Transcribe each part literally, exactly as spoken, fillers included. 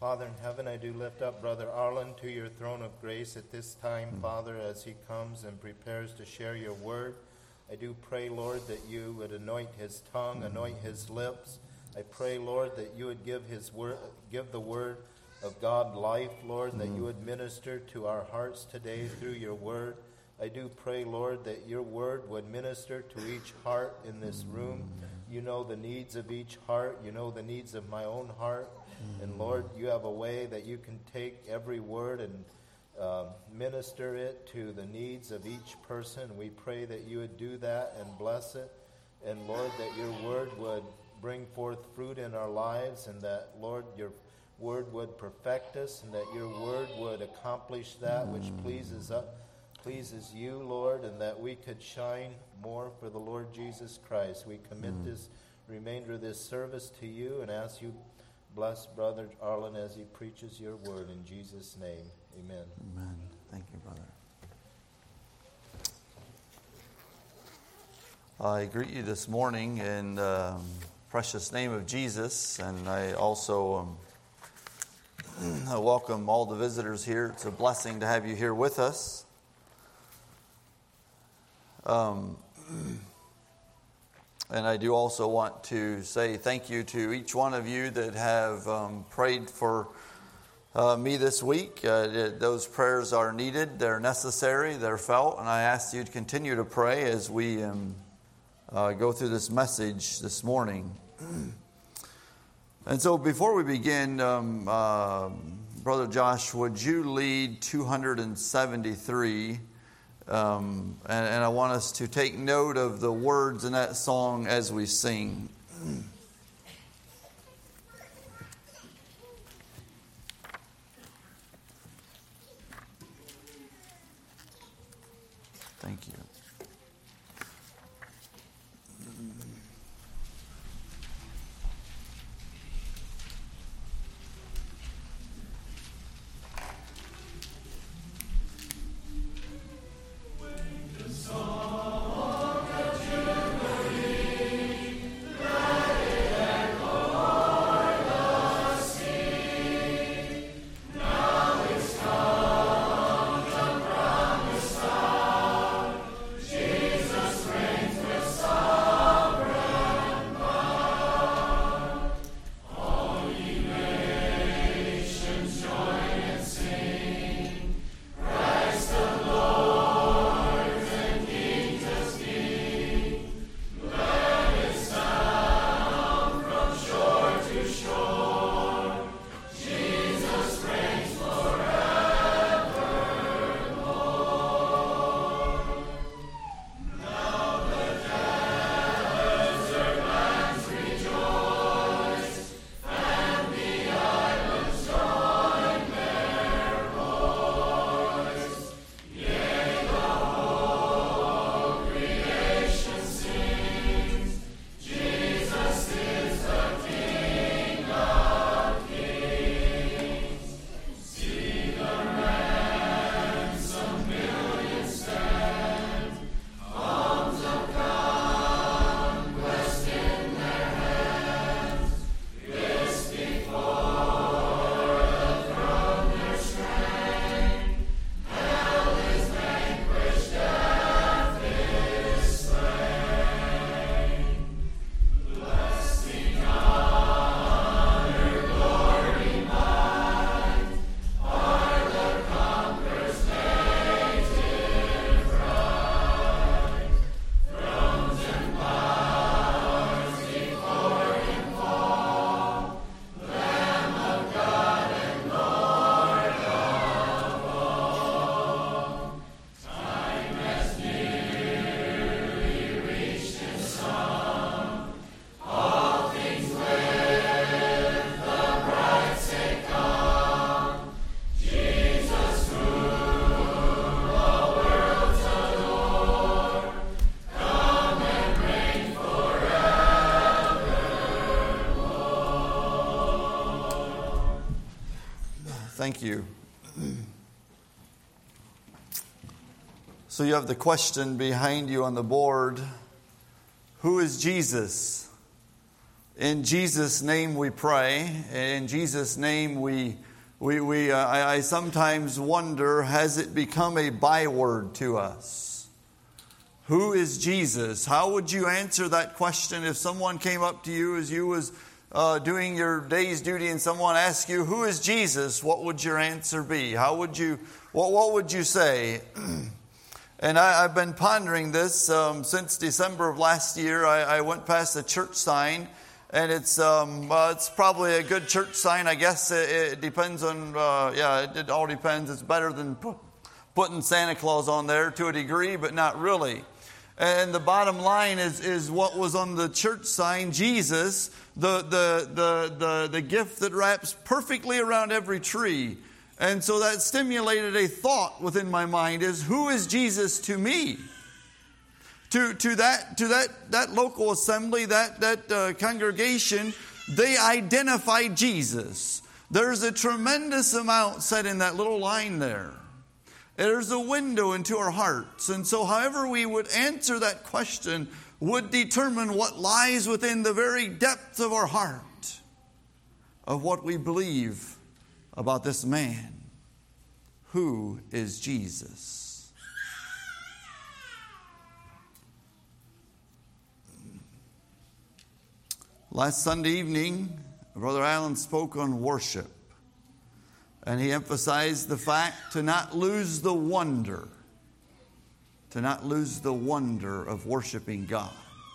Father in heaven, I do lift up Brother Arlen to your throne of grace at this time, mm. Father, as he comes and prepares to share your word. I do pray, Lord, that you would anoint his tongue, mm. anoint his lips. I pray, Lord, that you would give his word, give the word of God life, Lord, mm. that you would minister to our hearts today through your word. I do pray, Lord, that your word would minister to each heart in this room. You know the needs of each heart. You know the needs of my own heart. And Lord, you have a way that you can take every word and uh, minister it to the needs of each person. We pray that you would do that and bless it. And Lord, that your word would bring forth fruit in our lives, and that, Lord, your word would perfect us, and that your word would accomplish that which pleases us, pleases you, Lord, and that we could shine more for the Lord Jesus Christ. We commit this remainder of this service to you and ask you bless Brother Arlen as he preaches your word in Jesus' name. Amen. Amen. Thank you, brother. I greet you this morning in the um, precious name of Jesus, and I also um, I welcome all the visitors here. It's a blessing to have you here with us. Um. And I do also want to say thank you to each one of you that have um, prayed for uh, me this week. Uh, those prayers are needed, they're necessary, they're felt, and I ask you to continue to pray as we um, uh, go through this message this morning. And so before we begin, um, uh, Brother Josh, would you lead two hundred seventy-three? Um, and, and I want us to take note of the words in that song as we sing. Thank you. Thank you. So you have the question behind you on the board. Who is Jesus? In Jesus' name we pray. In Jesus' name we, we, we uh, I, I sometimes wonder, has it become a byword to us? Who is Jesus? How would you answer that question if someone came up to you as you was uh, doing your day's duty and someone asked you, who is Jesus? What would your answer be? How would you, what, what would you say? And I, I've been pondering this um, since December of last year. I, I went past a church sign. And it's um, uh, it's probably a good church sign. I guess it, it depends on, uh, yeah, it, it all depends. It's better than pu- putting Santa Claus on there to a degree, but not really. And the bottom line is is what was on the church sign, Jesus, the, the, the, the, the gift that wraps perfectly around every tree. And so that stimulated a thought within my mind is, who is Jesus to me? To to that to that that local assembly, that that uh, congregation, they identified Jesus. There's a tremendous amount said in that little line there. There's a window into our hearts, and so however we would answer that question would determine what lies within the very depth of our heart of what we believe about this man. Who is Jesus? Last Sunday evening, Brother Allen spoke on worship. And he emphasized the fact to not lose the wonder. To not lose the wonder of worshiping God.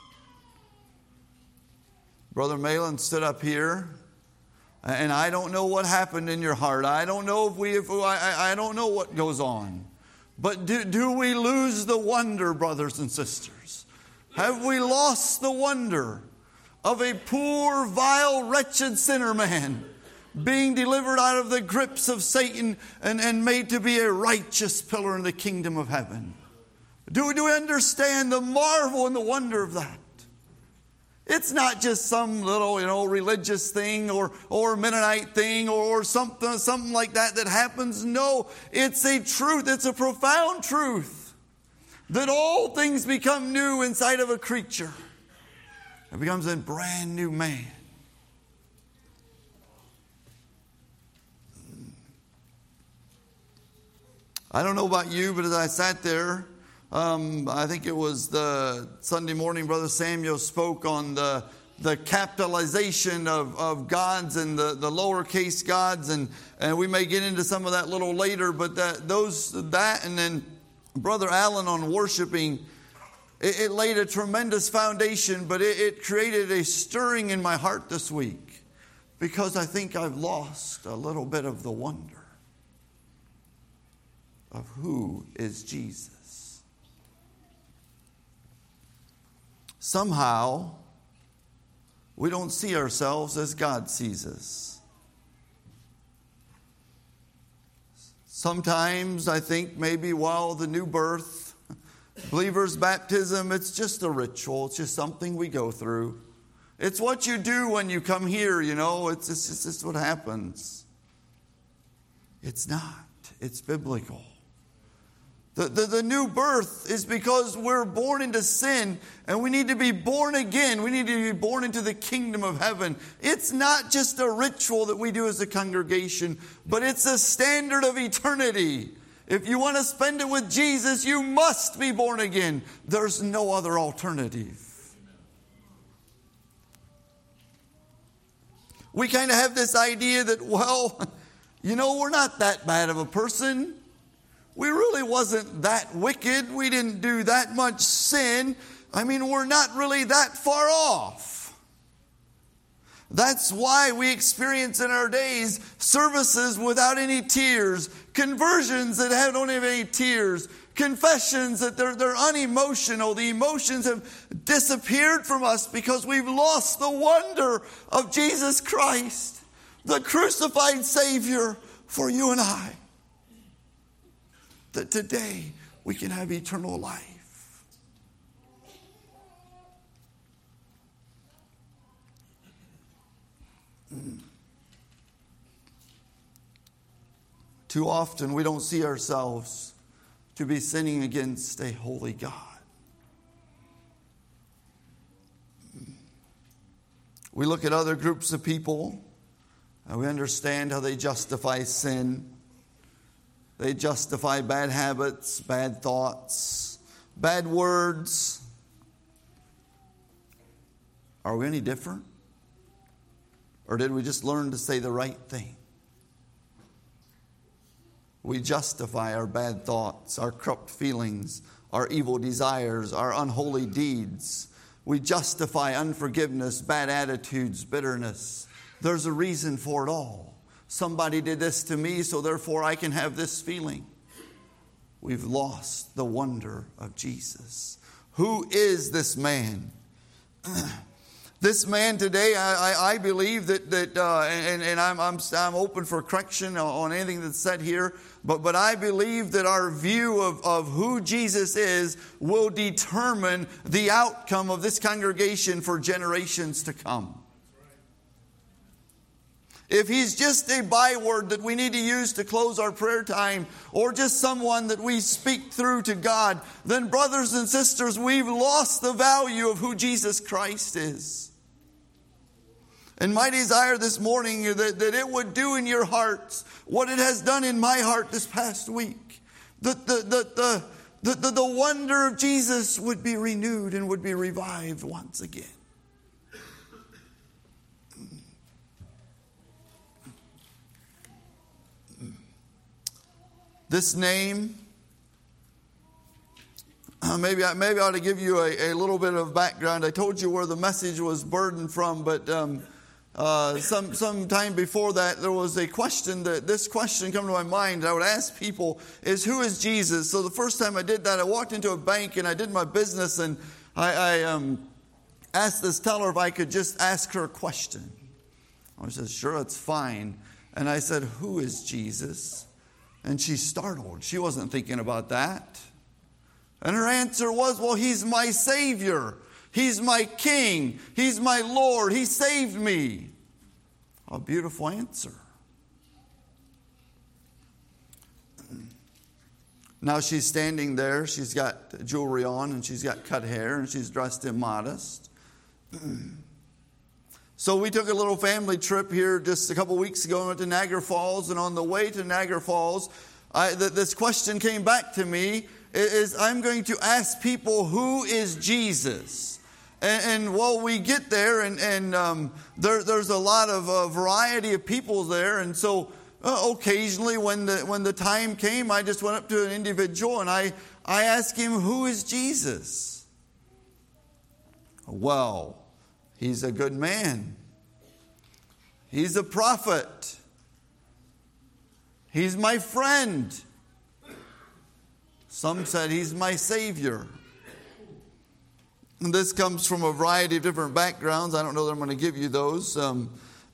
Brother Malin stood up here. And I don't know what happened in your heart. I don't know if we, if I, I don't know what goes on. But do, do we lose the wonder, brothers and sisters? Have we lost the wonder of a poor, vile, wretched sinner man being delivered out of the grips of Satan and, and made to be a righteous pillar in the kingdom of heaven? Do, do we understand the marvel and the wonder of that? It's not just some little, you know, religious thing or, or Mennonite thing or, or something, something like that that happens. No, it's a truth. It's a profound truth that all things become new inside of a creature. It becomes a brand new man. I don't know about you, but as I sat there, um, I think it was the Sunday morning, Brother Samuel spoke on the the capitalization of, of gods and the, the lowercase gods, and, and we may get into some of that a little later, but that those that and then Brother Allen on worshiping. It laid a tremendous foundation, but it, it created a stirring in my heart this week because I think I've lost a little bit of the wonder of who is Jesus. Somehow, we don't see ourselves as God sees us. Sometimes I think maybe while the new birth, believer's baptism, it's just a ritual. It's just something we go through. It's what you do when you come here, you know. It's, it's, it's just what happens. It's not. It's biblical. The, the, the new birth is because we're born into sin and we need to be born again. We need to be born into the kingdom of heaven. It's not just a ritual that we do as a congregation, but it's a standard of eternity. If you want to spend it with Jesus, you must be born again. There's no other alternative. We kind of have this idea that, well, you know, we're not that bad of a person. We really wasn't that wicked. We didn't do that much sin. I mean, we're not really that far off. That's why we experience in our days services without any tears, conversions that don't have any tears, confessions that they're, they're unemotional. The emotions have disappeared from us because we've lost the wonder of Jesus Christ, the crucified Savior for you and I. That today we can have eternal life. Too often we don't see ourselves to be sinning against a holy God. We look at other groups of people and we understand how they justify sin. They justify bad habits, bad thoughts, bad words. Are we any different? Or did we just learn to say the right thing? We justify our bad thoughts, our corrupt feelings, our evil desires, our unholy deeds. We justify unforgiveness, bad attitudes, bitterness. There's a reason for it all. Somebody did this to me, so therefore I can have this feeling. We've lost the wonder of Jesus. Who is this man? This man today, I, I, I believe that, that uh, and, and I'm, I'm, I'm open for correction on anything that's said here, but, but I believe that our view of, of who Jesus is will determine the outcome of this congregation for generations to come. If he's just a byword that we need to use to close our prayer time, or just someone that we speak through to God, then brothers and sisters, we've lost the value of who Jesus Christ is. And my desire this morning is that, that it would do in your hearts what it has done in my heart this past week. That the, the, the, the, the, the wonder of Jesus would be renewed and would be revived once again. This name, uh, maybe, I, maybe I ought to give you a, a little bit of background. I told you where the message was burdened from, but um, uh, some some time before that, there was a question that this question came to my mind. I would ask people, is who is Jesus? So the first time I did that, I walked into a bank and I did my business, and I, I um, asked this teller if I could just ask her a question. I said, sure, it's fine. And I said, who is Jesus? And she startled. She wasn't thinking about that. And her answer was, well, he's my Savior. He's my King. He's my Lord. He saved me. A beautiful answer. Now she's standing there. She's got jewelry on and she's got cut hair and she's dressed immodest. So we took a little family trip here just a couple weeks ago and went to Niagara Falls. And on the way to Niagara Falls, I, th- this question came back to me, is I'm going to ask people, who is Jesus? And, and well, we get there and, and um, there, there's a lot of uh, variety of people there. And so uh, occasionally when the, when the time came, I just went up to an individual and I, I asked him, who is Jesus? Well, he's a good man. He's a prophet. He's my friend. Some said he's my Savior. And this comes from a variety of different backgrounds. I don't know that I'm going to give you those. Um,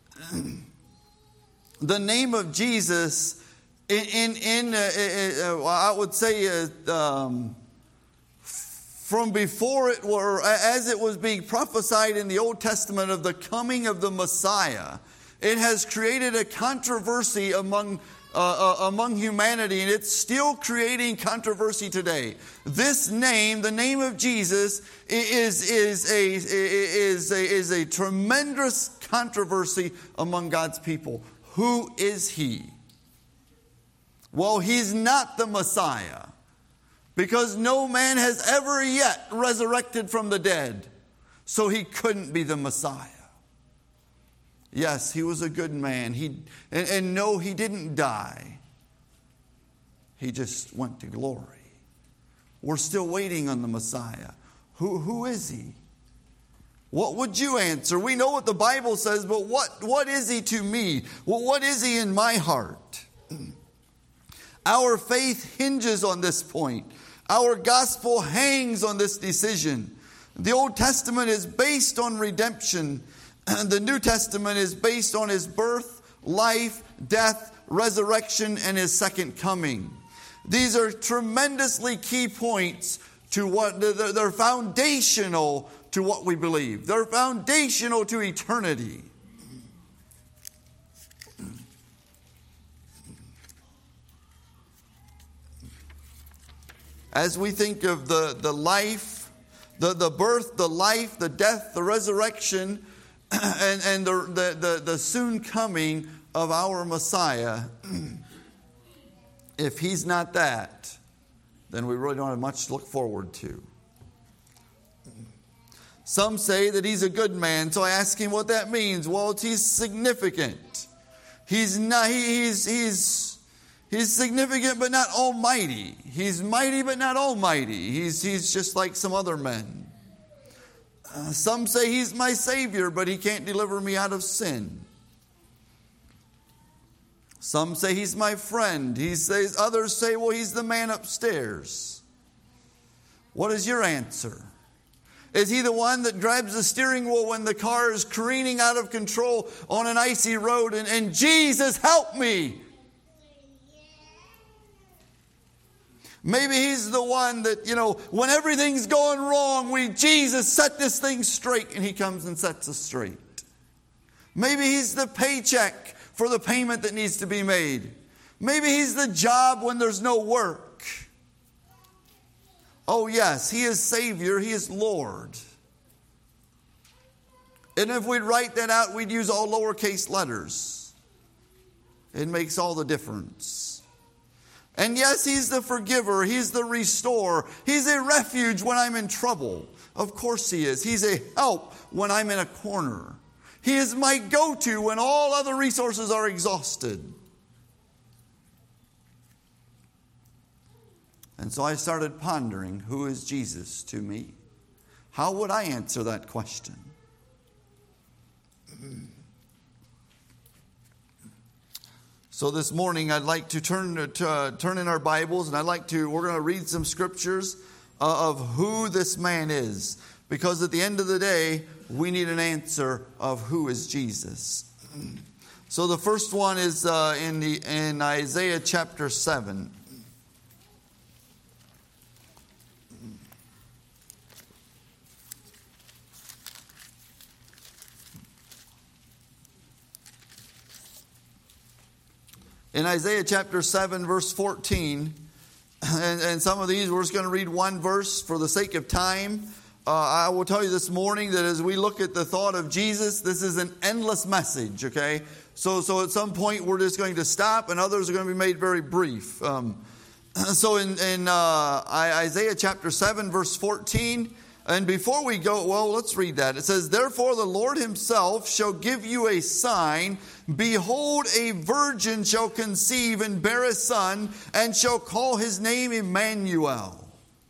the name of Jesus, in, in, in uh, uh, I would say, uh, um, from before it were, as it was being prophesied in the Old Testament of the coming of the Messiah, it has created a controversy among uh, uh, among humanity, and it's still creating controversy today. This name, the name of Jesus, is is a is a is a tremendous controversy among God's people. Who is He? Well, He's not the Messiah, because no man has ever yet resurrected from the dead. So He couldn't be the Messiah. Yes, He was a good man. He and, and no, He didn't die. He just went to glory. We're still waiting on the Messiah. Who, who is He? What would you answer? We know what the Bible says, but what, what is He to me? Well, what is He in my heart? Our faith hinges on this point. Our gospel hangs on this decision. The Old Testament is based on redemption. The New Testament is based on His birth, life, death, resurrection, and His second coming. These are tremendously key points to what they're foundational to what we believe. They're foundational to eternity. As we think of the, the life, the, the birth, the life, the death, the resurrection, and, and the, the, the, the soon coming of our Messiah, if he's not that, then we really don't have much to look forward to. Some say that he's a good man, so I ask him what that means. Well, he's significant. He's not. He, he's he's he's significant, but not almighty. He's mighty, but not almighty. He's he's just like some other men. Uh, some say he's my Savior, but he can't deliver me out of sin. Some say he's my friend. He says, others say, well, he's the man upstairs. What is your answer? Is he the one that grabs the steering wheel when the car is careening out of control on an icy road and, and Jesus, help me? Maybe he's the one that, you know, when everything's going wrong, we, Jesus, set this thing straight, and he comes and sets us straight. Maybe he's the paycheck for the payment that needs to be made. Maybe he's the job when there's no work. Oh yes, he is Savior, he is Lord. And if we'd write that out, we'd use all lowercase letters. It makes all the difference. And yes, he's the forgiver, he's the restorer. He's a refuge when I'm in trouble. Of course he is. He's a help when I'm in a corner. He is my go-to when all other resources are exhausted. And so I started pondering, who is Jesus to me? How would I answer that question? So this morning I'd like to turn to uh, turn in our Bibles, and I'd like to, we're going to read some scriptures uh, of who this man is. Because at the end of the day, we need an answer of who is Jesus. So the first one is uh, in the in Isaiah chapter seven. In Isaiah chapter seven, verse fourteen, and, and some of these we're just going to read one verse for the sake of time. Uh, I will tell you this morning that as we look at the thought of Jesus, this is an endless message, okay? So so at some point we're just going to stop, and others are going to be made very brief. Um, so in, in uh, Isaiah chapter seven, verse fourteen, and before we go, well, let's read that. It says, therefore the Lord himself shall give you a sign. Behold, a virgin shall conceive and bear a son, and shall call his name Emmanuel.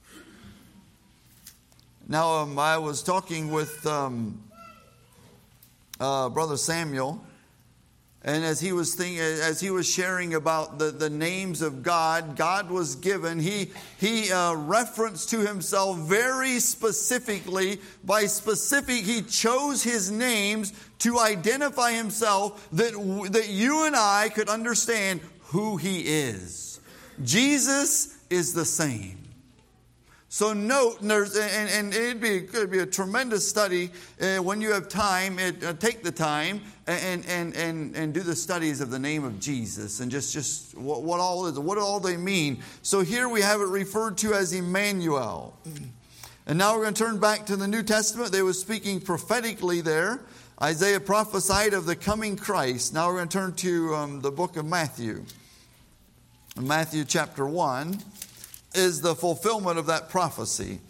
Now, um, I was talking with um, uh, Brother Samuel, and as he was thinking, as he was sharing about the, the names of God, God was given. He he uh, referenced to himself very specifically. By specific, he chose his names to identify himself, that that you and I could understand who he is. Jesus is the same. So note, and, there's, and, and it'd, be, it'd be a tremendous study uh, when you have time. It, uh, take the time and, and, and, and do the studies of the name of Jesus and just, just what, what all is, what all they mean. So here we have it referred to as Emmanuel. And now we're going to turn back to the New Testament. They were speaking prophetically there. Isaiah prophesied of the coming Christ. Now we're going to turn to um, the book of Matthew. Matthew chapter one is the fulfillment of that prophecy.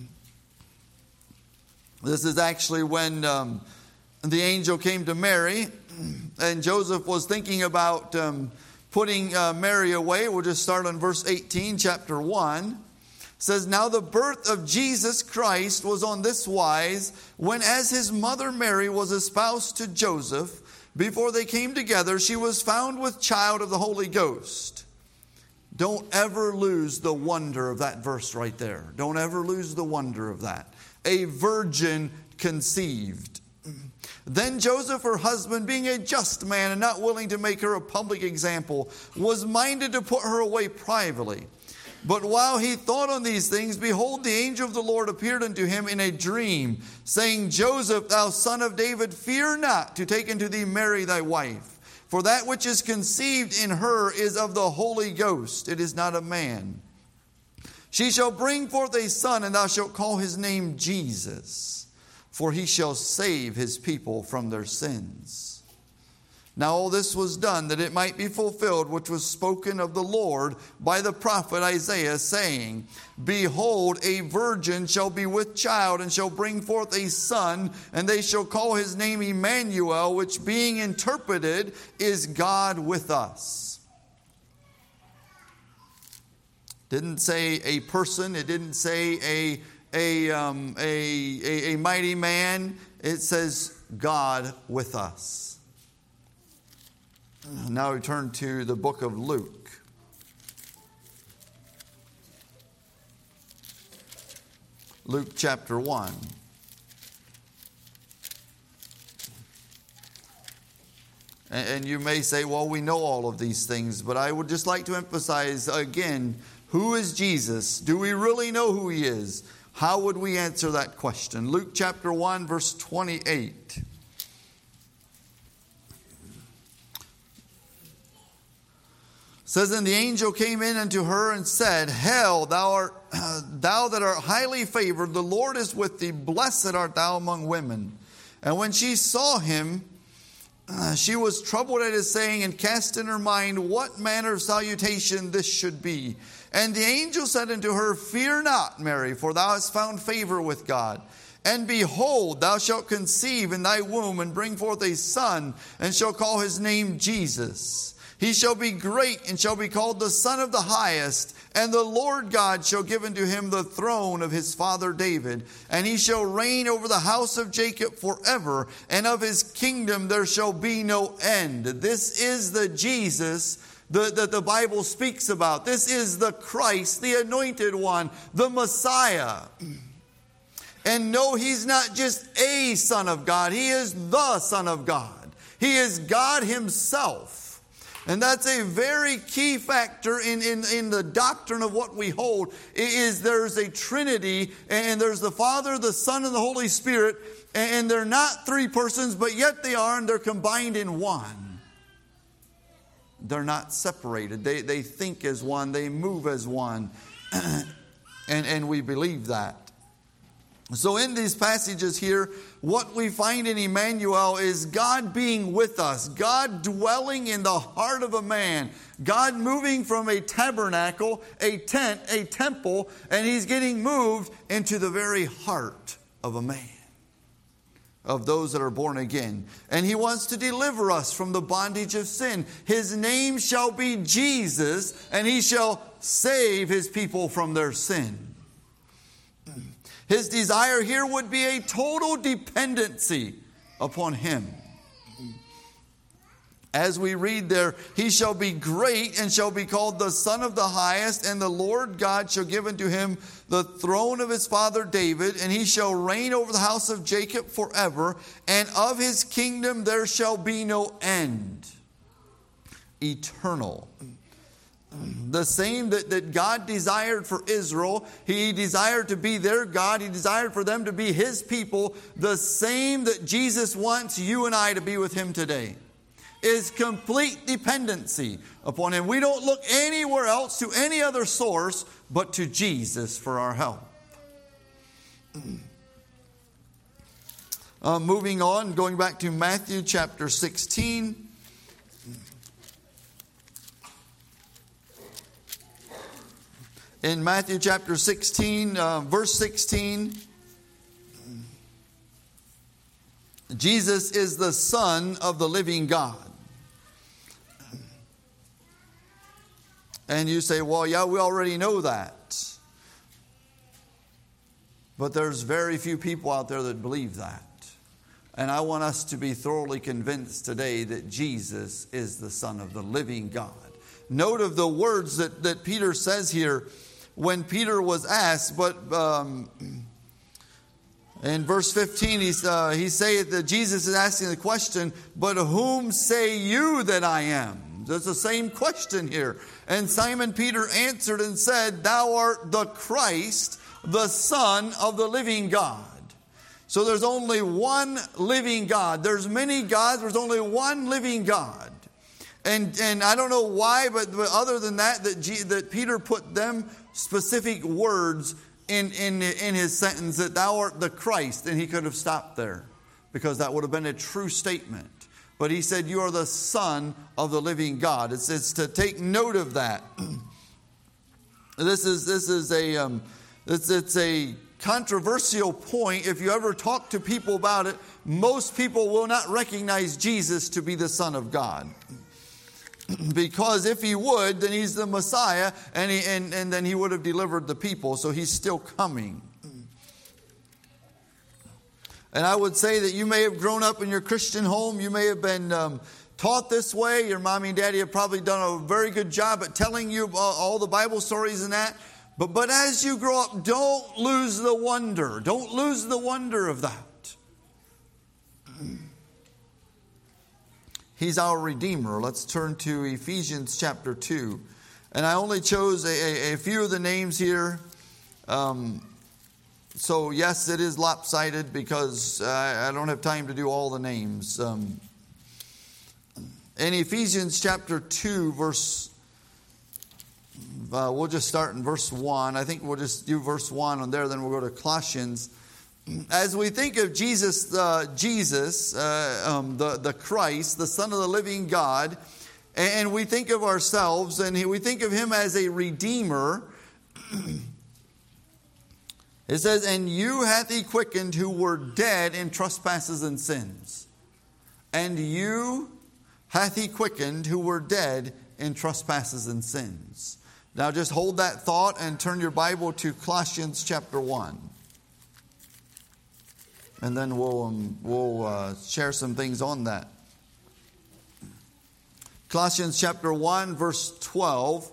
This is actually when um, the angel came to Mary, and Joseph was thinking about um, putting uh, Mary away. We'll just start on verse eighteen, chapter one. It says, now the birth of Jesus Christ was on this wise, when as his mother Mary was espoused to Joseph, before they came together, she was found with child of the Holy Ghost. Don't ever lose the wonder of that verse right there. Don't ever lose the wonder of that. A virgin conceived. Then Joseph, her husband, being a just man and not willing to make her a public example, was minded to put her away privately. But while he thought on these things, behold, the angel of the Lord appeared unto him in a dream, saying, Joseph, thou son of David, fear not to take unto thee Mary thy wife. For that which is conceived in her is of the Holy Ghost. It is not of man. She shall bring forth a son, and thou shalt call his name Jesus. for he shall save his people from their sins. Now all this was done that it might be fulfilled which was spoken of the Lord by the prophet Isaiah, saying, Behold, a virgin shall be with child, and shall bring forth a son, and they shall call his name Emmanuel, which being interpreted is God with us. Didn't say a person, it didn't say a, a, um, a, a, a mighty man, it says God with us. Now we turn to the book of Luke. Luke chapter one. And you may say, well, we know all of these things, but I would just like to emphasize again, who is Jesus? Do we really know who he is? How would we answer that question? Luke chapter one, verse twenty-eight. Says, and the angel came in unto her and said, Hail, thou art uh, thou that art highly favored, the Lord is with thee, blessed art thou among women. And when she saw him, uh, she was troubled at his saying, and cast in her mind what manner of salutation this should be. And the angel said unto her, Fear not, Mary, for thou hast found favor with God. And behold, thou shalt conceive in thy womb, and bring forth a son, and shall call his name Jesus. He shall be great, and shall be called the Son of the Highest. And the Lord God shall give unto him the throne of his father David. And he shall reign over the house of Jacob forever. And of his kingdom there shall be no end. This is the Jesus that the, the Bible speaks about. This is the Christ, the anointed one, the Messiah. And no, he's not just a Son of God. He is the Son of God. He is God himself. And that's a very key factor in, in, in the doctrine of what we hold, is there's a Trinity, and there's the Father, the Son, and the Holy Spirit, and they're not three persons, but yet they are, and they're combined in one. They're not separated. They, they think as one, they move as one, and, and we believe that. So in these passages here, what we find in Emmanuel is God being with us, God dwelling in the heart of a man, God moving from a tabernacle, a tent, a temple, and he's getting moved into the very heart of a man, of those that are born again. And he wants to deliver us from the bondage of sin. His name shall be Jesus, and he shall save his people from their sin. His desire here would be a total dependency upon him. As we read there, he shall be great and shall be called the Son of the Highest, and the Lord God shall give unto him the throne of his father David, and he shall reign over the house of Jacob forever, and of his kingdom there shall be no end. Eternal. The same that, that God desired for Israel, he desired to be their God, he desired for them to be his people, the same that Jesus wants you and I to be with him today, is complete dependency upon him. We don't look anywhere else to any other source but to Jesus for our help. Uh, moving on, going back to Matthew chapter sixteen. In Matthew chapter sixteen, uh, verse sixteen, Jesus is the Son of the living God. And you say, well, yeah, we already know that. But there's very few people out there that believe that. And I want us to be thoroughly convinced today that Jesus is the Son of the living God. Note of the words that, that Peter says here, when Peter was asked, but um, in verse fifteen, he's, uh, he saith that Jesus is asking the question, but whom say you that I am? There's the same question here. And Simon Peter answered and said, Thou art the Christ, the Son of the living God. So there's only one living God. There's many gods, there's only one living God. And and I don't know why, but, but other than that, that, G, that Peter put them specific words in, in, in his sentence that thou art the Christ, and he could have stopped there because that would have been a true statement. But he said, you are the Son of the living God. It's, it's to take note of that. This is this is a um, it's, it's a controversial point. If you ever talk to people about it, most people will not recognize Jesus to be the Son of God. Because if he would, then he's the Messiah, and, he, and, and then he would have delivered the people. So he's still coming. And I would say that you may have grown up in your Christian home. You may have been um, taught this way. Your mommy and daddy have probably done a very good job at telling you all the Bible stories and that. But, but as you grow up, don't lose the wonder. Don't lose the wonder of that. He's our Redeemer. Let's turn to Ephesians chapter two. And I only chose a, a, a few of the names here. Um, so yes, it is lopsided because I, I don't have time to do all the names. Um, in Ephesians chapter two, verse, uh, we'll just start in verse one. I think we'll just do verse one on there, then we'll go to Colossians. As we think of Jesus, uh, Jesus, uh, um, the, the Christ, the Son of the living God, and we think of ourselves, and we think of him as a Redeemer, it says, and you hath he quickened who were dead in trespasses and sins. And you hath he quickened who were dead in trespasses and sins. Now just hold that thought and turn your Bible to Colossians chapter one. And then we'll, um, we'll uh, share some things on that. Colossians chapter one, verse twelve.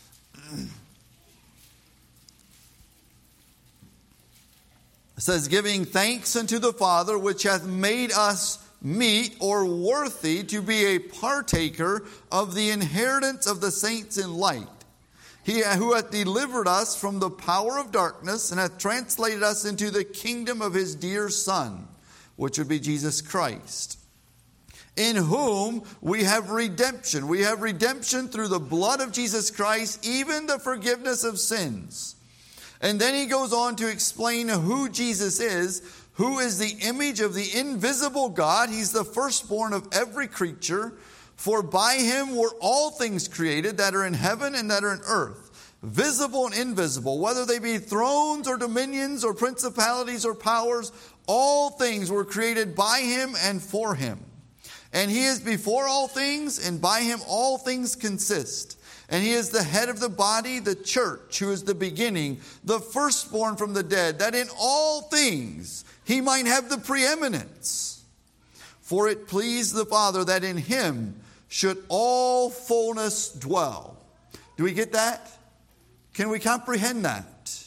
It says, giving thanks unto the Father, which hath made us meet or worthy to be a partaker of the inheritance of the saints in light. He who hath delivered us from the power of darkness and hath translated us into the kingdom of his dear Son, which would be Jesus Christ, in whom we have redemption. We have redemption through the blood of Jesus Christ, even the forgiveness of sins. And then he goes on to explain who Jesus is, who is the image of the invisible God. He's the firstborn of every creature. For by him were all things created that are in heaven and that are in earth, visible and invisible, whether they be thrones or dominions or principalities or powers, all things were created by him and for him. And he is before all things, and by him all things consist. And he is the head of the body, the church, who is the beginning, the firstborn from the dead, that in all things he might have the preeminence. For it pleased the Father that in him should all fullness dwell. Do we get that? Can we comprehend that?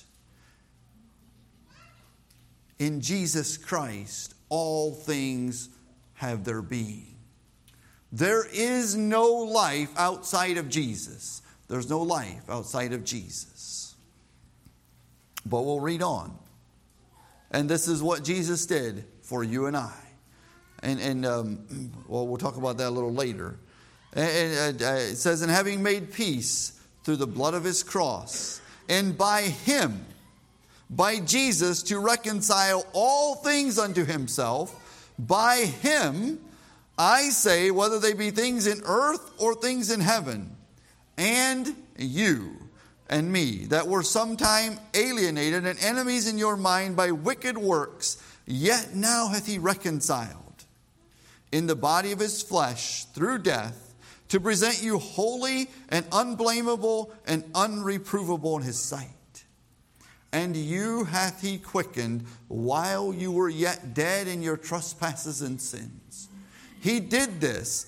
In Jesus Christ, all things have their being. There is no life outside of Jesus. There's no life outside of Jesus. But we'll read on. And this is what Jesus did for you and I. And, and um, well, we'll talk about that a little later. And, and, uh, it says, and having made peace through the blood of his cross, and by him, by Jesus, to reconcile all things unto himself, by him, I say, whether they be things in earth or things in heaven, and you and me, that were sometime alienated and enemies in your mind by wicked works, yet now hath he reconciled in the body of his flesh through death, to present you holy and unblameable and unreprovable in his sight. And you hath he quickened while you were yet dead in your trespasses and sins. He did this.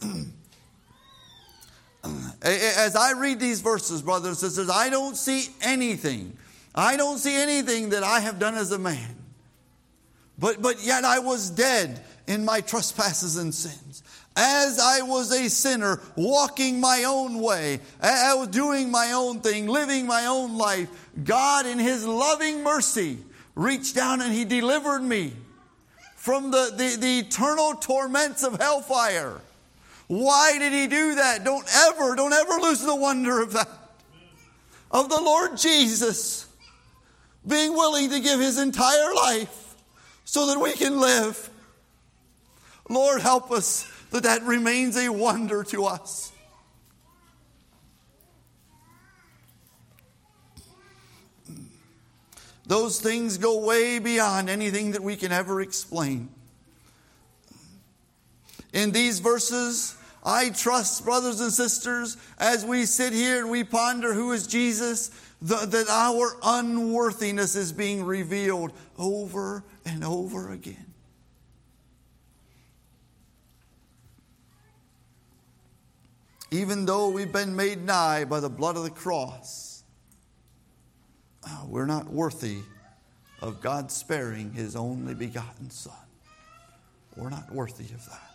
As I read these verses, brothers and sisters, I don't see anything. I don't see anything that I have done as a man. But, but yet I was dead in my trespasses and sins. As I was a sinner, walking my own way, I was doing my own thing, living my own life, God in his loving mercy reached down and he delivered me from the, the, the eternal torments of hellfire. Why did he do that? Don't ever, don't ever lose the wonder of that. Of the Lord Jesus. being willing to give his entire life so that we can live. Lord, help us that that remains a wonder to us. Those things go way beyond anything that we can ever explain. In these verses, I trust, brothers and sisters, as we sit here and we ponder who is Jesus, the, that our unworthiness is being revealed over and over again. Even though we've been made nigh by the blood of the cross, we're not worthy of God sparing his only begotten Son. We're not worthy of that.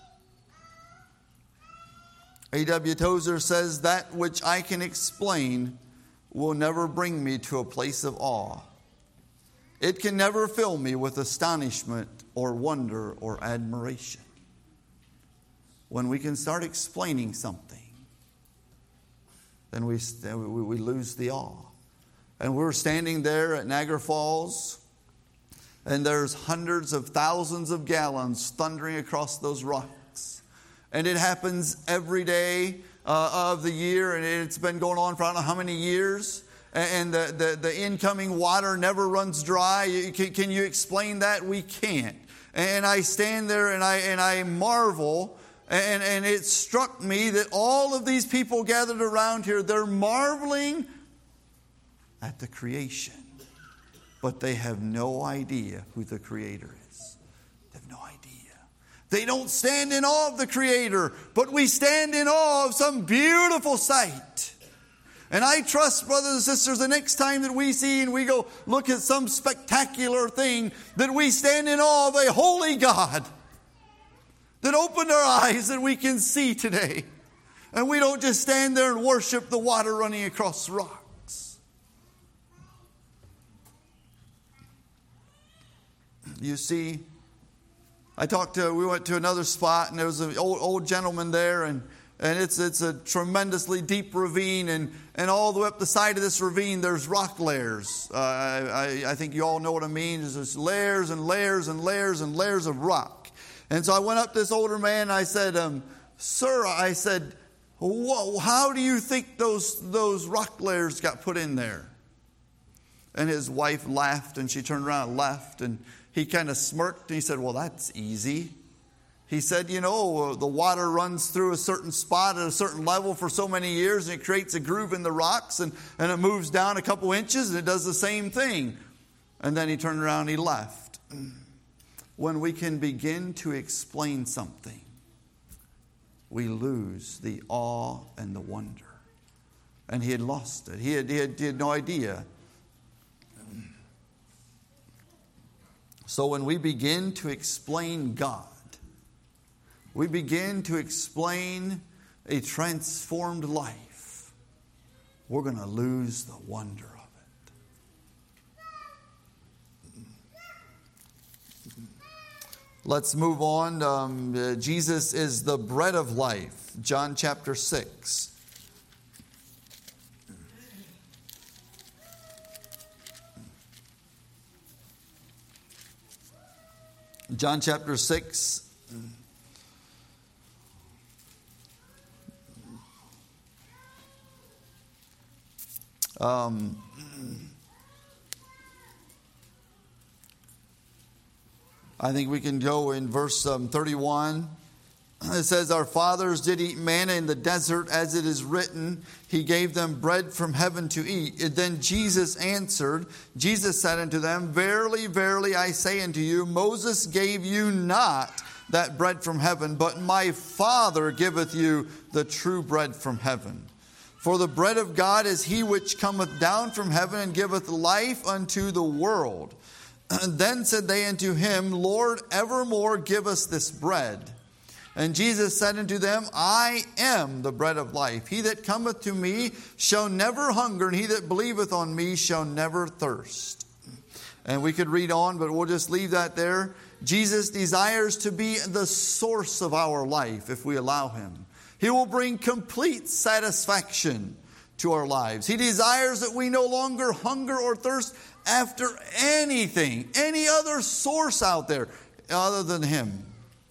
A W Tozer says, that which I can explain will never bring me to a place of awe. It can never fill me with astonishment or wonder or admiration. When we can start explaining something, then we, we lose the awe. And we're standing there at Niagara Falls, and there's hundreds of thousands of gallons thundering across those rocks. And it happens every day uh, of the year, and it's been going on for I don't know how many years. And the, the, the incoming water never runs dry. Can, can you explain that? We can't. And I stand there and I and I marvel. And, and it struck me that all of these people gathered around here, they're marveling at the creation. But they have no idea who the Creator is. They have no idea. They don't stand in awe of the Creator, but we stand in awe of some beautiful sight. And I trust, brothers and sisters, the next time that we see and we go look at some spectacular thing, that we stand in awe of a holy God that opened our eyes that we can see today. And we don't just stand there and worship the water running across the rocks. You see, I talked to, we went to another spot, and there was an old, old gentleman there, and, and it's it's a tremendously deep ravine, and, and all the way up the side of this ravine, there's rock layers. Uh, I, I think you all know what I mean. There's just layers and layers and layers and layers of rock. And so I went up to this older man, and I said, um, sir, I said, whoa, how do you think those, those rock layers got put in there? And his wife laughed, and she turned around and left, and he kind of smirked, and he said, well, that's easy. He said, you know, the water runs through a certain spot at a certain level for so many years, and it creates a groove in the rocks, and, and it moves down a couple inches, and it does the same thing. And then he turned around and he left. When we can begin to explain something, we lose the awe and the wonder. And he had lost it. He had, he had, he had no idea. So when we begin to explain God, we begin to explain a transformed life, we're going to lose the wonder of it. Let's move on. Um, uh, Jesus is the bread of life. John chapter six. John chapter six. Um, I think we can go in verse um, thirty-one. It says, our fathers did eat manna in the desert, as it is written, he gave them bread from heaven to eat. And then Jesus answered, Jesus said unto them, verily, verily, I say unto you, Moses gave you not that bread from heaven, but my Father giveth you the true bread from heaven. For the bread of God is he which cometh down from heaven and giveth life unto the world. And then said they unto him, Lord, evermore give us this bread. And Jesus said unto them, I am the bread of life. He that cometh to me shall never hunger, and he that believeth on me shall never thirst. And we could read on, but we'll just leave that there. Jesus desires to be the source of our life if we allow him. He will bring complete satisfaction to our lives. He desires that we no longer hunger or thirst after anything, any other source out there other than Him.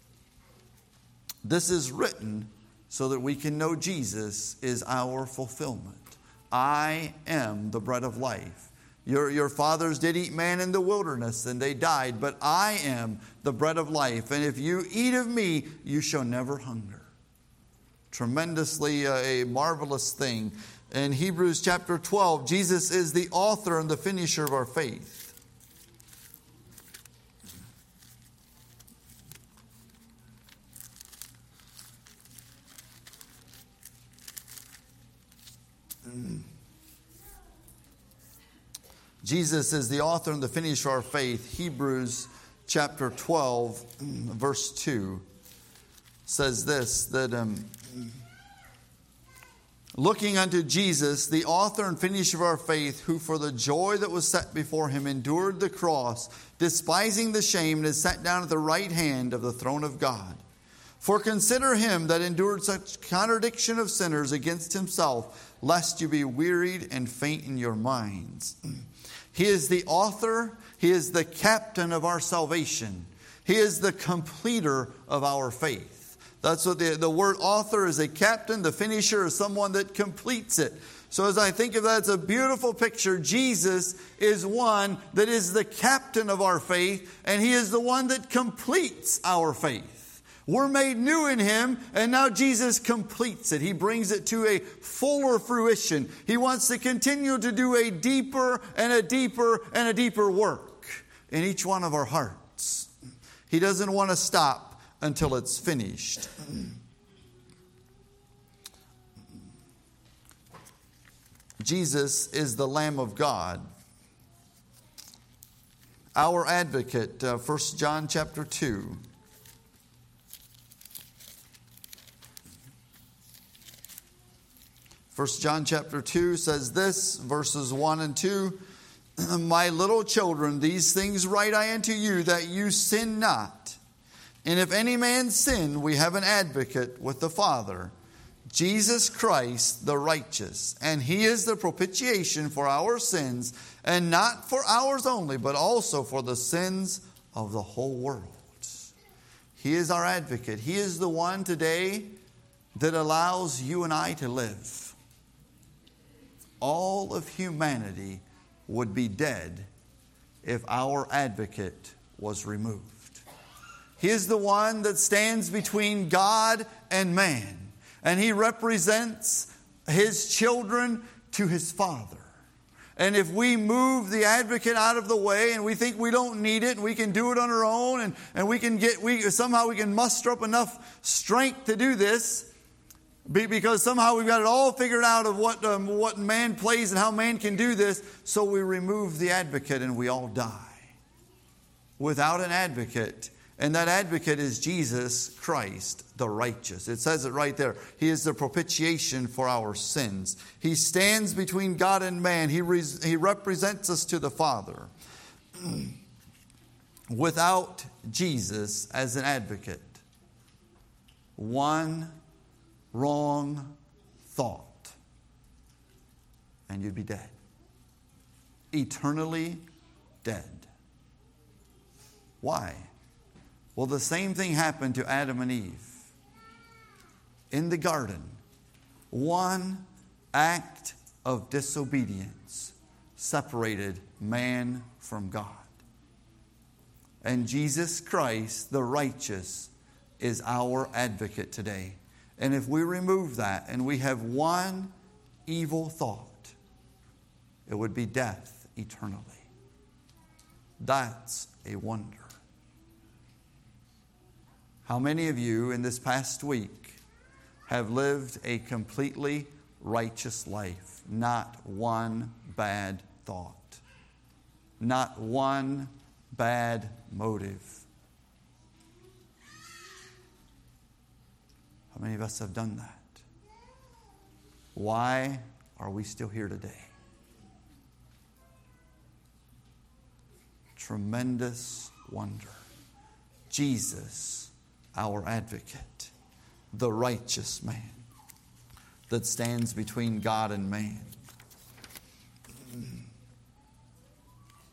This is written so that we can know Jesus is our fulfillment. I am the bread of life. Your, your fathers did eat manna in the wilderness and they died, but I am the bread of life. And if you eat of me, you shall never hunger. Tremendously uh, a marvelous thing. In Hebrews chapter twelve, Jesus is the author and the finisher of our faith. Jesus is the author and the finisher of our faith. Hebrews chapter twelve, verse two says this, that um, looking unto Jesus, the author and finisher of our faith, who for the joy that was set before Him endured the cross, despising the shame, and is set down at the right hand of the throne of God. For consider Him that endured such contradiction of sinners against Himself, lest you be wearied and faint in your minds. He is the author, He is the captain of our salvation. He is the completer of our faith. That's what the, the word author is, a captain. The finisher is someone that completes it. So as I think of that, it's a beautiful picture. Jesus is one that is the captain of our faith, and He is the one that completes our faith. We're made new in Him, and now Jesus completes it. He brings it to a fuller fruition. He wants to continue to do a deeper and a deeper and a deeper work in each one of our hearts. He doesn't want to stop until it's finished. Jesus is the Lamb of God, our advocate. uh, First John chapter two. First John chapter two says this, verses one and two. My little children, these things write I unto you, that you sin not. And if any man sin, we have an advocate with the Father, Jesus Christ the righteous. And He is the propitiation for our sins, and not for ours only, but also for the sins of the whole world. He is our advocate. He is the one today that allows you and I to live. All of humanity would be dead if our advocate was removed. He is the one that stands between God and man. And He represents His children to His Father. And if we move the advocate out of the way and we think we don't need it and we can do it on our own and, and we can get we somehow we can muster up enough strength to do this, because somehow we've got it all figured out of what um, what man plays and how man can do this, so we remove the advocate and we all die. Without an advocate, and that advocate is Jesus Christ, the righteous. It says it right there. He is the propitiation for our sins. He stands between God and man. He, res- he represents us to the Father. Without Jesus as an advocate, one wrong thought, and you'd be dead. Eternally dead. Why? Well, the same thing happened to Adam and Eve in the garden. One act of disobedience separated man from God. And Jesus Christ, the righteous, is our advocate today. And if we remove that and we have one evil thought, it would be death eternally. That's a wonder. How many of you in this past week have lived a completely righteous life? Not one bad thought. Not one bad motive. How many of us have done that? Why are we still here today? Tremendous wonder. Jesus, our advocate, the righteous man that stands between God and man.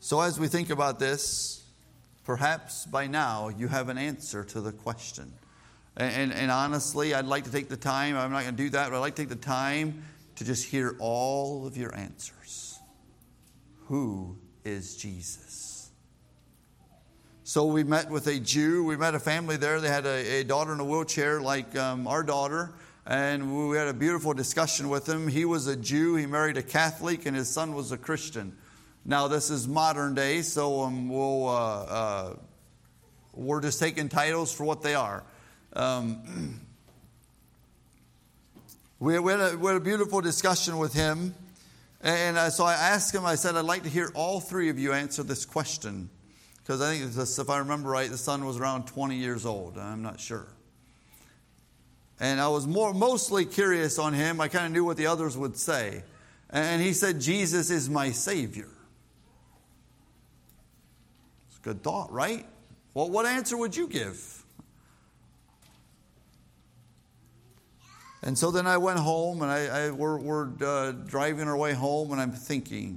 So as we think about this, perhaps by now you have an answer to the question. And, and, and honestly, I'd like to take the time, I'm not going to do that, but I'd like to take the time to just hear all of your answers. Who is Jesus? So we met with a Jew. We met a family there. They had a, a daughter in a wheelchair like um, our daughter. And we had a beautiful discussion with him. He was a Jew. He married a Catholic, and his son was a Christian. Now, this is modern day, so um, we'll, uh, uh, we're just taking titles for what they are. Um, we, we, had a, we had a beautiful discussion with him. And uh, so I asked him, I said, I'd like to hear all three of you answer this question. Because I think, this, if I remember right, the son was around twenty years old. I'm not sure. And I was more mostly curious on him. I kind of knew what the others would say. And he said, Jesus is my Savior. It's a good thought, right? Well, what answer would you give? And so then I went home, and I, I we're, we're uh, driving our way home, and I'm thinking,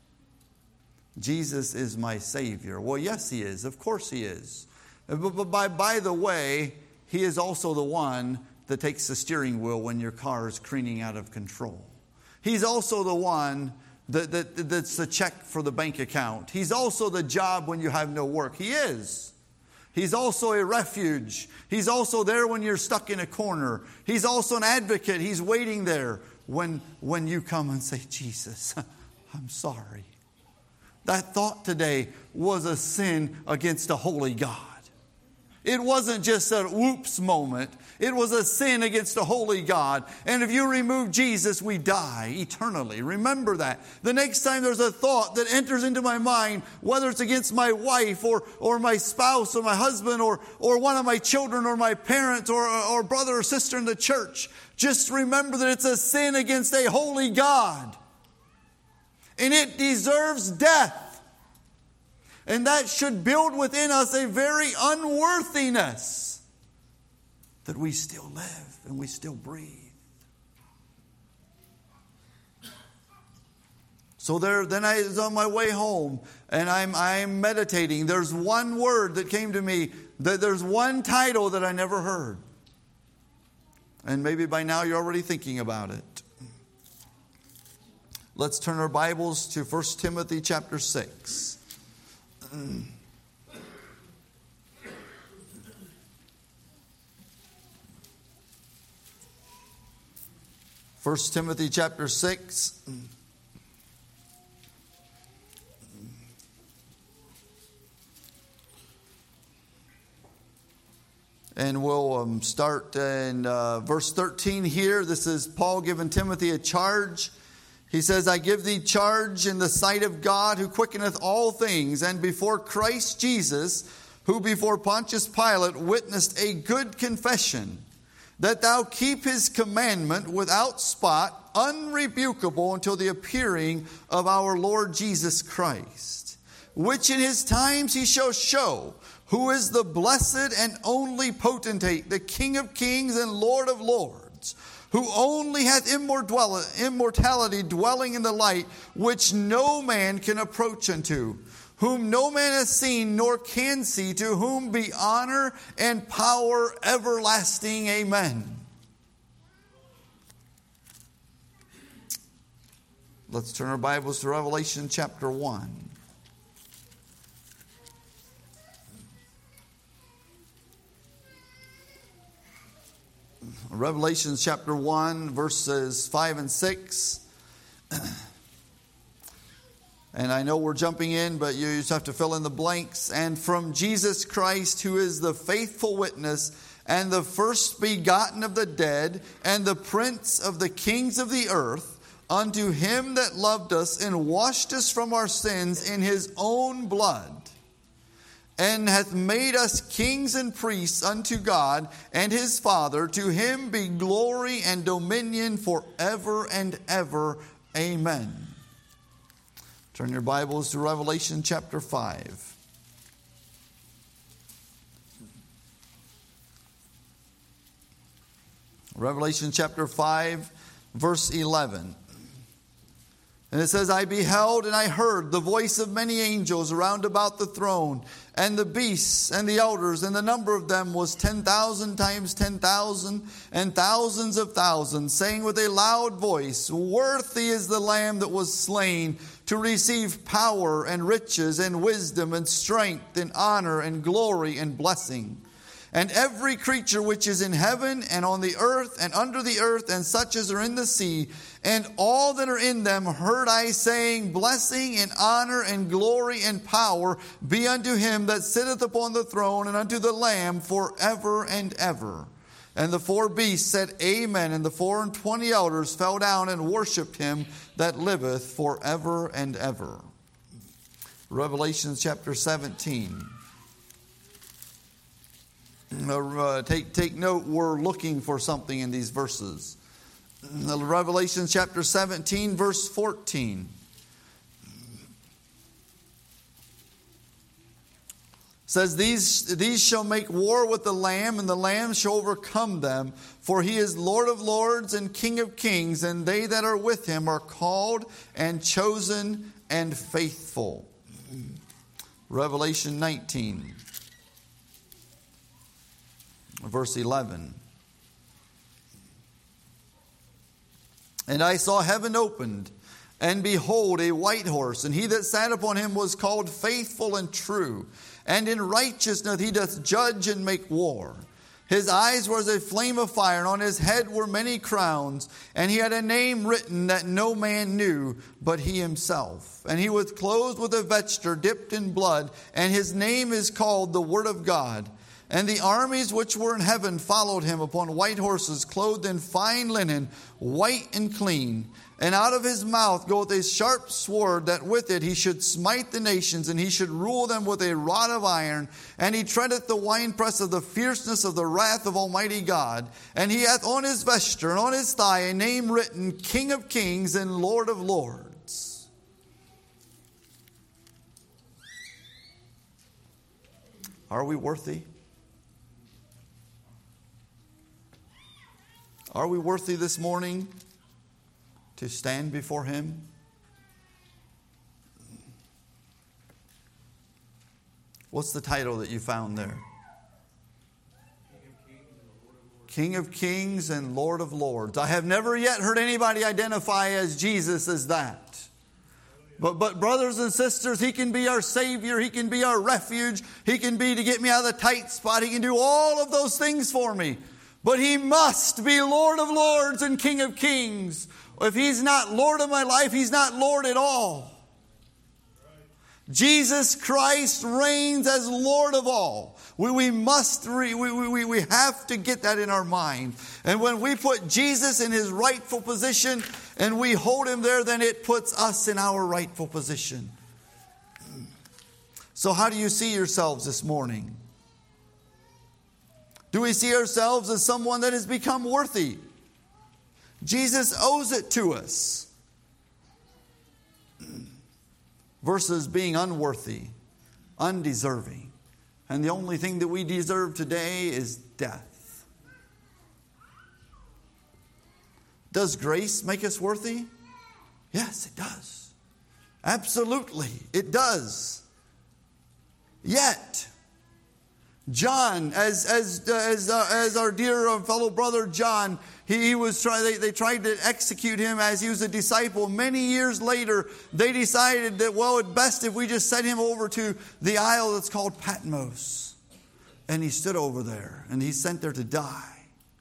Jesus is my Savior. Well, yes, He is. Of course He is. But, but by, by the way, He is also the one that takes the steering wheel when your car is careening out of control. He's also the one that, that, that's the check for the bank account. He's also the job when you have no work. He is. He's also a refuge. He's also there when you're stuck in a corner. He's also an advocate. He's waiting there when, when you come and say, Jesus, I'm sorry. That thought today was a sin against a holy God. It wasn't just a whoops moment. It was a sin against a holy God. And if you remove Jesus, we die eternally. Remember that. The next time there's a thought that enters into my mind, whether it's against my wife or, or my spouse or my husband or, or one of my children or my parents or, or brother or sister in the church, just remember that it's a sin against a holy God. And it deserves death. And that should build within us a very unworthiness that we still live and we still breathe. So there, then I was on my way home and I'm, I'm meditating. There's one word that came to me. That there's one title that I never heard. And maybe by now you're already thinking about it. Let's turn our Bibles to First Timothy chapter six. First Timothy chapter six. And we'll um, start in uh, verse thirteen here. This is Paul giving Timothy a charge. He says, I give thee charge in the sight of God who quickeneth all things, and before Christ Jesus, who before Pontius Pilate witnessed a good confession, that thou keep his commandment without spot, unrebukable until the appearing of our Lord Jesus Christ, which in his times he shall show, who is the blessed and only potentate, the King of kings and Lord of lords, who only hath immortality dwelling in the light, which no man can approach unto, whom no man has seen nor can see, to whom be honor and power everlasting. Amen. Let's turn our Bibles to Revelation chapter one. Revelation chapter one, verses five and six. And I know we're jumping in, but you just have to fill in the blanks. And from Jesus Christ, who is the faithful witness, and the first begotten of the dead, and the prince of the kings of the earth, unto him that loved us and washed us from our sins in his own blood, and hath made us kings and priests unto God and his Father. To him be glory and dominion forever and ever. Amen. Turn your Bibles to Revelation chapter five. Revelation chapter five, verse eleven. And it says, I beheld and I heard the voice of many angels around about the throne, and the beasts and the elders, and the number of them was ten thousand times ten thousand, and thousands of thousands, saying with a loud voice, Worthy is the Lamb that was slain to receive power and riches and wisdom and strength and honor and glory and blessing. And every creature which is in heaven and on the earth and under the earth and such as are in the sea, and all that are in them, heard I saying, Blessing and honor and glory and power be unto him that sitteth upon the throne and unto the Lamb forever and ever. And the four beasts said, Amen. And the four and twenty elders fell down and worshipped him that liveth forever and ever. Revelation chapter seventeen. Uh, take, take note, we're looking for something in these verses. Revelation chapter seventeen, verse fourteen. Says, these, these shall make war with the Lamb, and the Lamb shall overcome them. For he is Lord of lords and King of kings, and they that are with him are called and chosen and faithful. Revelation nineteen. Verse eleven. And I saw heaven opened, and behold, a white horse, and he that sat upon him was called Faithful and True, and in righteousness he doth judge and make war. His eyes were as a flame of fire, and on his head were many crowns, and he had a name written that no man knew but he himself. And he was clothed with a vesture dipped in blood, and his name is called the Word of God. And the armies which were in heaven followed him upon white horses, clothed in fine linen, white and clean. And out of his mouth goeth a sharp sword, that with it he should smite the nations, and he should rule them with a rod of iron. And he treadeth the winepress of the fierceness of the wrath of Almighty God. And he hath on his vesture and on his thigh a name written, King of kings and Lord of lords. Are we worthy? Are we worthy this morning to stand before him? What's the title that you found there? King of Kings and Lord of Lords. I have never yet heard anybody identify as Jesus as that. But, but brothers and sisters, he can be our Savior. He can be our refuge. He can be to get me out of the tight spot. He can do all of those things for me. But he must be Lord of lords and King of kings. If he's not Lord of my life, he's not Lord at all. Jesus Christ reigns as Lord of all. We, we must, re, we, we, we have to get that in our mind. And when we put Jesus in his rightful position and we hold him there, then it puts us in our rightful position. So how do you see yourselves this morning? Do we see ourselves as someone that has become worthy? Jesus owes it to us. Versus being unworthy, undeserving. And the only thing that we deserve today is death. Does grace make us worthy? Yes, it does. Absolutely, it does. Yet, John, as as as uh, as our dear uh, fellow brother John, he, he was try, they, they tried to execute him as he was a disciple. Many years later, they decided that, well, it's best if we just send him over to the isle that's called Patmos. And he stood over there, and he's sent there to die.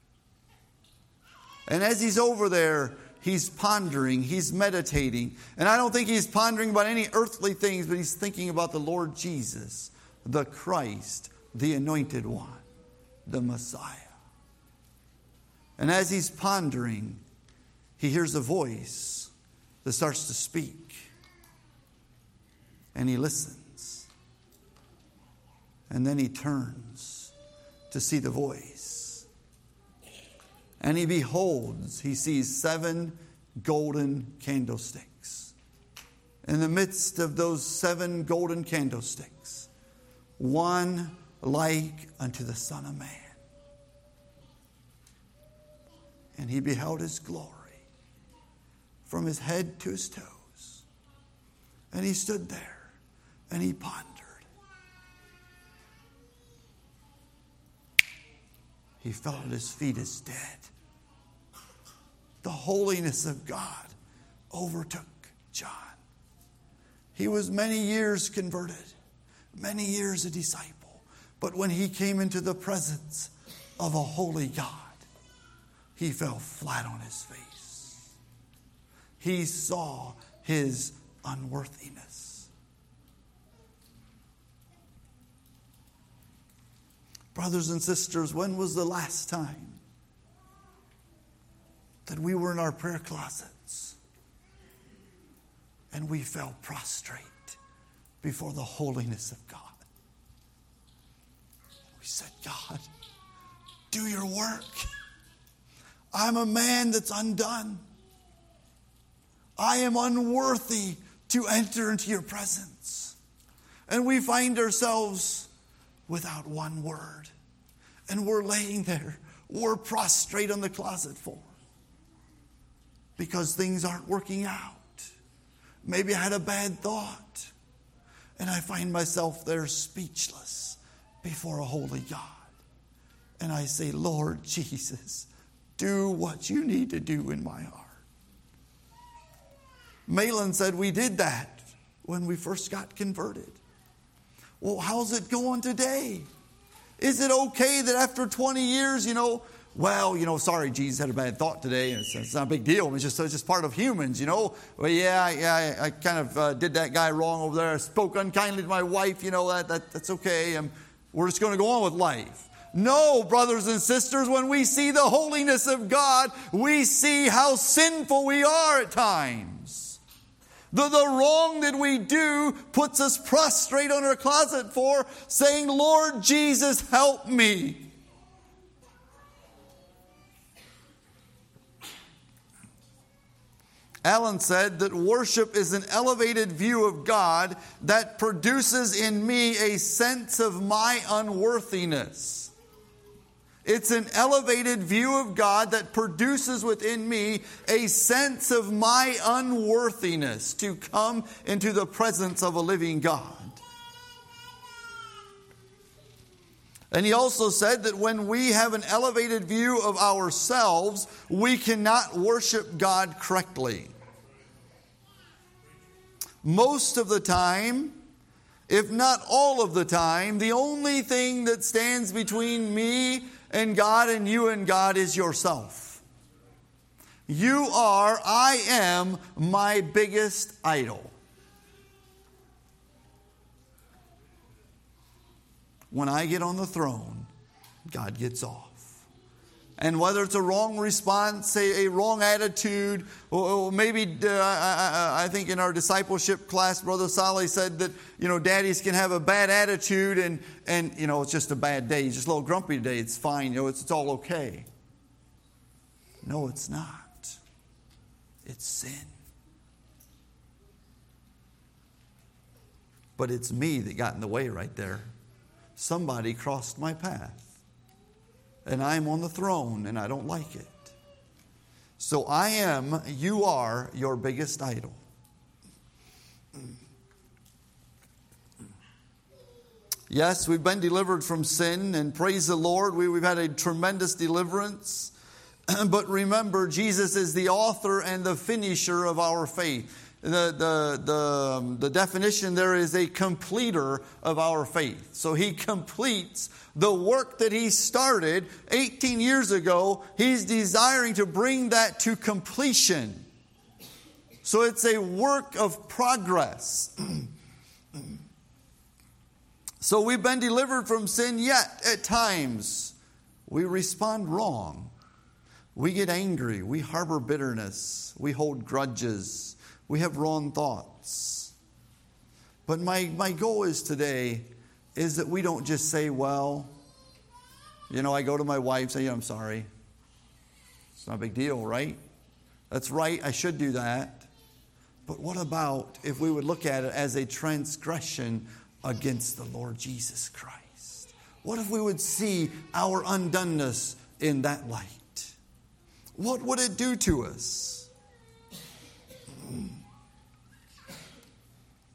And as he's over there, he's pondering, he's meditating. And I don't think he's pondering about any earthly things, but he's thinking about the Lord Jesus, the Christ, the Anointed One, the Messiah. And as he's pondering, he hears a voice that starts to speak. And he listens. And then he turns to see the voice. And he beholds, he sees seven golden candlesticks. In the midst of those seven golden candlesticks, one like unto the Son of Man. And he beheld his glory from his head to his toes. And he stood there and he pondered. He fell at his feet as dead. The holiness of God overtook John. He was many years converted, many years a disciple. But when he came into the presence of a holy God, he fell flat on his face. He saw his unworthiness. Brothers and sisters, when was the last time that we were in our prayer closets and we fell prostrate before the holiness of God? We said, God, do your work. I'm a man that's undone. I am unworthy to enter into your presence. And we find ourselves without one word. And we're laying there. We're prostrate on the closet floor because things aren't working out. Maybe I had a bad thought. And I find myself there speechless before a holy God. And I say, Lord Jesus, do what you need to do in my heart. Malin said we did that when we first got converted. Well, how's it going today? Is it okay that after twenty years, you know, well, you know, sorry, Jesus had a bad thought today. It's, it's not a big deal. It's just, it's just part of humans, you know. Well, yeah, yeah, I, I kind of uh, did that guy wrong over there. I spoke unkindly to my wife. You know, that, that that's okay. Um, we're just going to go on with life. No, brothers and sisters, when we see the holiness of God, we see how sinful we are at times. The, the wrong that we do puts us prostrate on our closet floor, saying, Lord Jesus, help me. Allen said that worship is an elevated view of God that produces in me a sense of my unworthiness. It's an elevated view of God that produces within me a sense of my unworthiness to come into the presence of a living God. And he also said that when we have an elevated view of ourselves, we cannot worship God correctly. Most of the time, if not all of the time, the only thing that stands between me and God and you and God is yourself. You are, I am my biggest idol. When I get on the throne, God gets off. And whether it's a wrong response, a, a wrong attitude, or, or maybe uh, I, I, I think in our discipleship class, Brother Solly said that, you know, daddies can have a bad attitude and, and you know, it's just a bad day. He's just a little grumpy today. It's fine. You know, it's, it's all okay. No, it's not. It's sin. But it's me that got in the way right there. Somebody crossed my path. And I'm on the throne, and I don't like it. So I am, you are, your biggest idol. Yes, we've been delivered from sin, and praise the Lord, we, we've had a tremendous deliverance. But remember, Jesus is the author and the finisher of our faith. The, the, the, the definition there is a completer of our faith. So he completes the work that he started eighteen years ago. He's desiring to bring that to completion. So it's a work of progress. So we've been delivered from sin, yet at times we respond wrong. We get angry. We harbor bitterness. We hold grudges. We have wrong thoughts. But my, my goal is today is that we don't just say, well, you know, I go to my wife and say, yeah, I'm sorry. It's not a big deal, right? That's right, I should do that. But what about if we would look at it as a transgression against the Lord Jesus Christ? What if we would see our undoneness in that light? What would it do to us?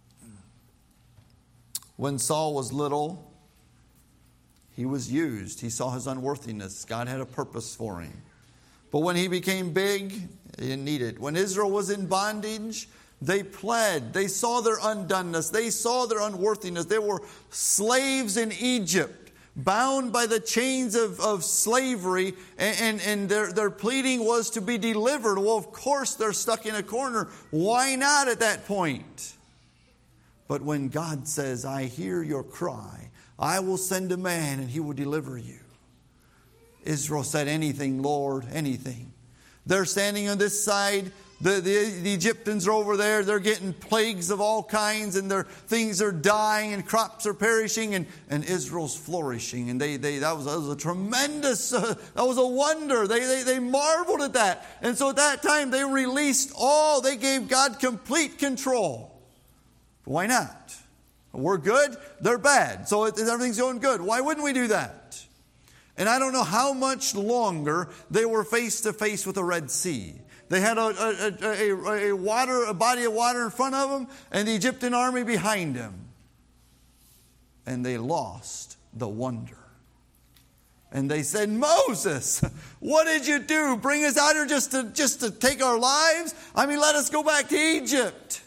When Saul was little, he was used. He saw his unworthiness. God had a purpose for him. But when he became big, he didn't need it. When Israel was in bondage, they pled. They saw their undoneness. They saw their unworthiness. They were slaves in Egypt, bound by the chains of, of slavery, and, and, and their, their pleading was to be delivered. Well, of course, they're stuck in a corner. Why not at that point? But when God says, I hear your cry, I will send a man and he will deliver you. Israel said, anything, Lord, anything. They're standing on this side. The, the, the Egyptians are over there. They're getting plagues of all kinds, and their things are dying, and crops are perishing, and, and Israel's flourishing. And they, they that was, that was a tremendous, uh, that was a wonder. They, they, they marveled at that. And so at that time, they released all. They gave God complete control. Why not? We're good, they're bad. So everything's going good. Why wouldn't we do that? And I don't know how much longer they were face to face with the Red Sea. They had a, a, a, a, water, a body of water in front of them, and the Egyptian army behind them. And they lost the wonder. And they said, Moses, what did you do? Bring us out here just to, just to take our lives? I mean, let us go back to Egypt.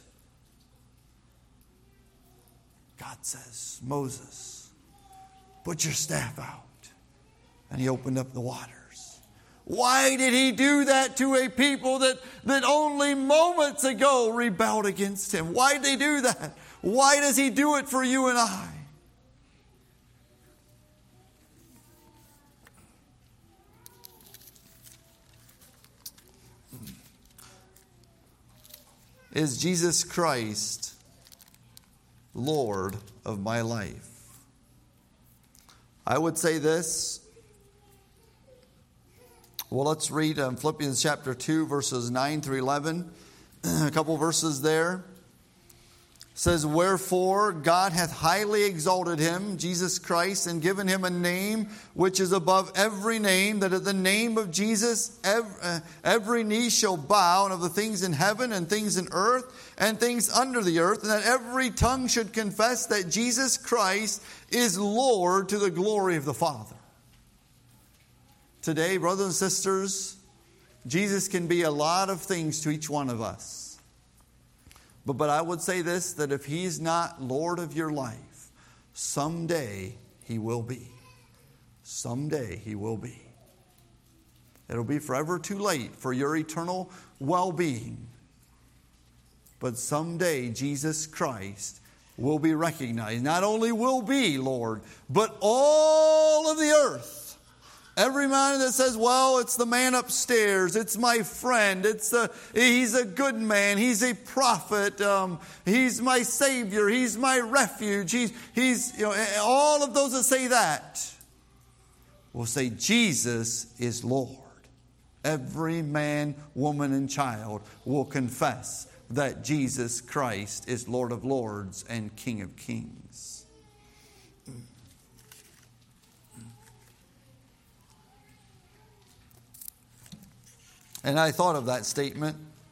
God says, Moses, put your staff out. And he opened up the waters. Why did he do that to a people that, that only moments ago rebelled against him? Why did they do that? Why does he do it for you and I? Is Jesus Christ Lord of my life? I would say this. Well, let's read um, Philippians chapter two, verses nine through eleven. A couple verses there. It says, wherefore God hath highly exalted him, Jesus Christ, and given him a name which is above every name, that at the name of Jesus every, uh, every knee shall bow, and of the things in heaven and things in earth and things under the earth, and that every tongue should confess that Jesus Christ is Lord, to the glory of the Father. Today, brothers and sisters, Jesus can be a lot of things to each one of us. But, but I would say this, that if He's not Lord of your life, someday He will be. Someday He will be. It'll be forever too late for your eternal well-being. But someday Jesus Christ will be recognized. Not only will be Lord, but all of the earth. Every man that says, well, it's the man upstairs, it's my friend, it's the, he's a good man, he's a prophet, um, he's my savior, he's my refuge, he's, he's, you know, all of those that say that will say Jesus is Lord. Every man, woman, and child will confess that Jesus Christ is Lord of lords and King of kings. And I thought of that statement,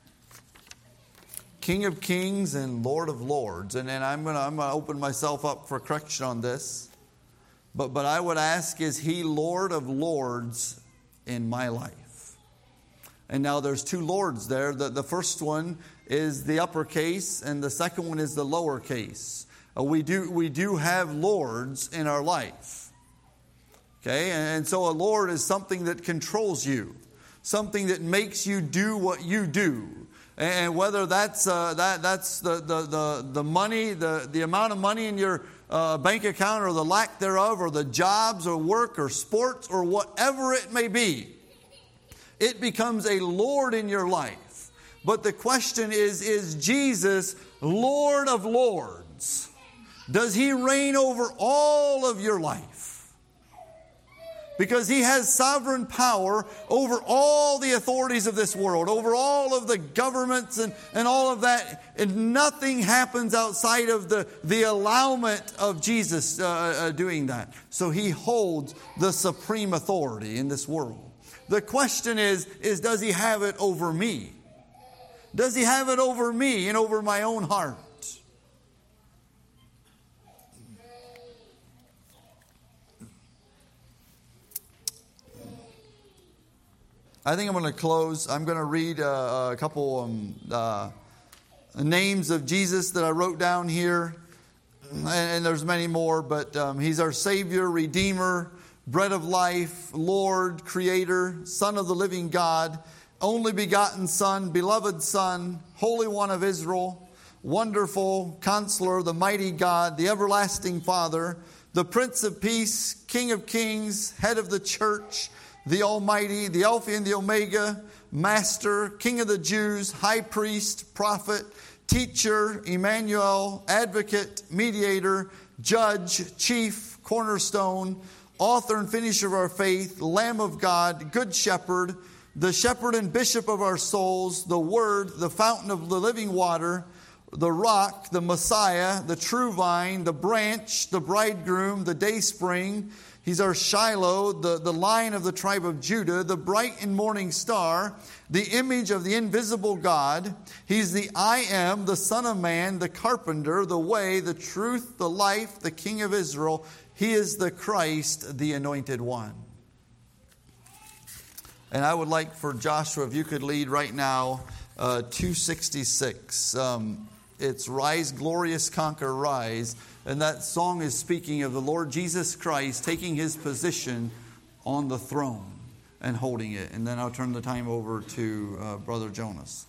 King of kings and Lord of lords. And then I'm going to I'm going to open myself up for correction on this. But, but I would ask, is He Lord of lords in my life? And now there's two lords there. The, the first one is the uppercase, and the second one is the lowercase. Uh, we do we do have lords in our life. Okay, and, and so a lord is something that controls you. Something that makes you do what you do. And whether that's uh, that that's the, the, the, the money, the, the amount of money in your uh, bank account, or the lack thereof, or the jobs or work or sports or whatever it may be, it becomes a Lord in your life. But the question is, is Jesus Lord of lords? Does He reign over all of your life? Because He has sovereign power over all the authorities of this world, over all of the governments and, and all of that. And nothing happens outside of the, the allowment of Jesus uh, uh, doing that. So He holds the supreme authority in this world. The question is, is does He have it over me? Does He have it over me and over my own heart? I think I'm going to close. I'm going to read uh, a couple um, uh, names of Jesus that I wrote down here. And, and there's many more, but um, He's our Savior, Redeemer, Bread of Life, Lord, Creator, Son of the living God, only begotten Son, beloved Son, Holy One of Israel, Wonderful Counselor, the mighty God, the everlasting Father, the Prince of Peace, King of Kings, Head of the Church, the Almighty, the Alpha and the Omega, Master, King of the Jews, High Priest, Prophet, Teacher, Emmanuel, Advocate, Mediator, Judge, Chief, Cornerstone, Author and Finisher of our faith, Lamb of God, Good Shepherd, the Shepherd and Bishop of our souls, the Word, the Fountain of the living water, the Rock, the Messiah, the True Vine, the Branch, the Bridegroom, the Dayspring. He's our Shiloh, the, the Lion of the tribe of Judah, the bright and morning star, the image of the invisible God. He's the I Am, the Son of Man, the Carpenter, the Way, the Truth, the Life, the King of Israel. He is the Christ, the Anointed One. And I would like for Joshua, if you could lead right now, uh, two sixty-six. Um, it's Rise, Glorious Conquer, Rise. And that song is speaking of the Lord Jesus Christ taking His position on the throne and holding it. And then I'll turn the time over to uh, Brother Jonas.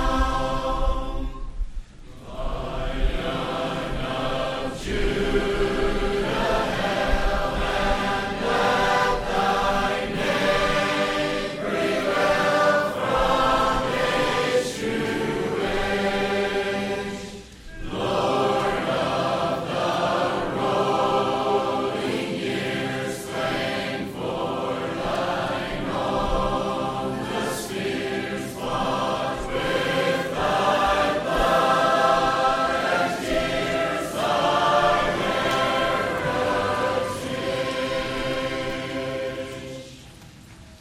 Judah.